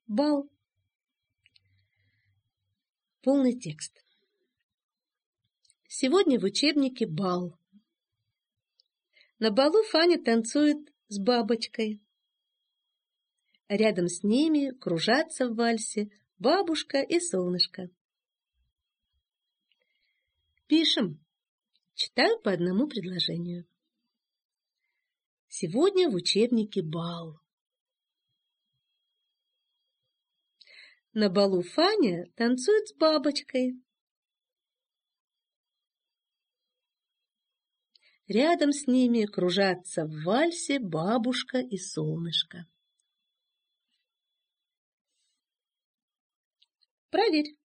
Бал. Полный текст. Сегодня в учебнике бал. На балу Фаня танцует с бабочкой. Рядом с ними кружатся в вальсе бабушка и солнышко. Пишем. Читаю по одному предложению. Сегодня в учебнике бал. На балу Фаня танцует с бабочкой. Рядом с ними кружатся в вальсе бабушка и солнышко. Проверь.